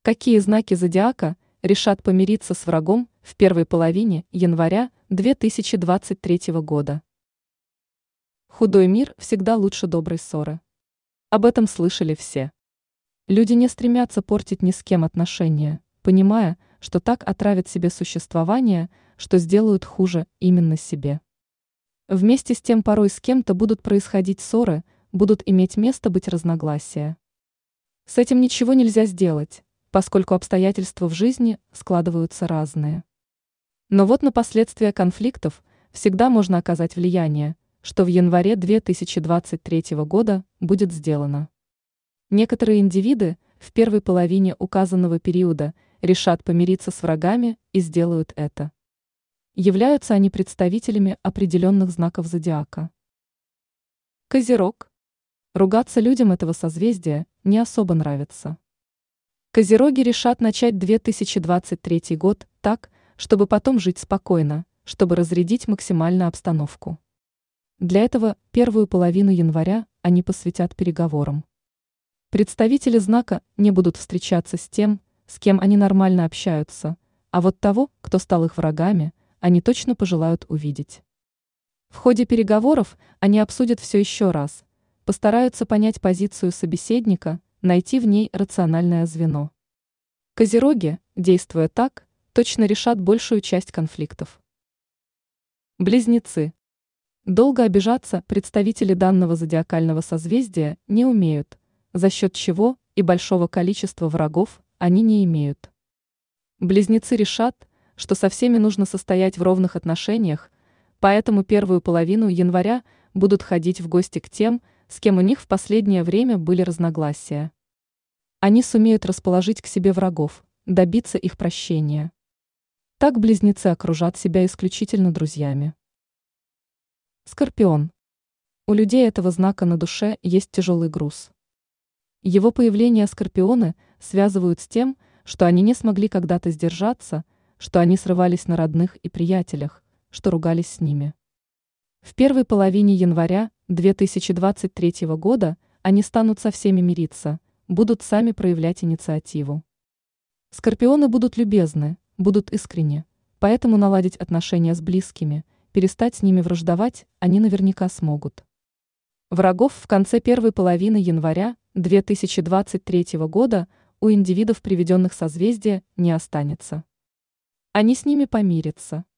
Какие знаки зодиака решат помириться с врагом в первой половине января 2023 года? Худой мир всегда лучше доброй ссоры. Об этом слышали все. Люди не стремятся портить ни с кем отношения, понимая, что так отравят себе существование, что сделают хуже именно себе. Вместе с тем порой с кем-то будут происходить ссоры, будут иметь место быть разногласия. С этим ничего нельзя сделать, поскольку обстоятельства в жизни складываются разные. Но вот на последствия конфликтов всегда можно оказать влияние, что в январе 2023 года будет сделано. Некоторые индивиды в первой половине указанного периода решат помириться с врагами и сделают это. Являются они представителями определенных знаков зодиака. Козерог. Ругаться людям этого созвездия не особо нравится. Козероги решат начать 2023 год так, чтобы потом жить спокойно, чтобы разрядить максимально обстановку. Для этого первую половину января они посвятят переговорам. Представители знака не будут встречаться с тем, с кем они нормально общаются, а вот того, кто стал их врагами, они точно пожелают увидеть. В ходе переговоров они обсудят все еще раз, постараются понять позицию собеседника, найти в ней рациональное звено. Козероги, действуя так, точно решат большую часть конфликтов. Близнецы. Долго обижаться представители данного зодиакального созвездия не умеют, за счет чего и большого количества врагов они не имеют. Близнецы решат, что со всеми нужно состоять в ровных отношениях, поэтому первую половину января будут ходить в гости к тем, с кем у них в последнее время были разногласия. Они сумеют расположить к себе врагов, добиться их прощения. Так близнецы окружат себя исключительно друзьями. Скорпион. У людей этого знака на душе есть тяжелый груз. Его появление скорпионы связывают с тем, что они не смогли когда-то сдержаться, что они срывались на родных и приятелях, что ругались с ними. В первой половине января 2023 года они станут со всеми мириться, будут сами проявлять инициативу. Скорпионы будут любезны, будут искренни, поэтому наладить отношения с близкими, перестать с ними враждовать они наверняка смогут. Врагов в конце первой половины января 2023 года у индивидов, приведенных созвездия, не останется. Они с ними помирятся.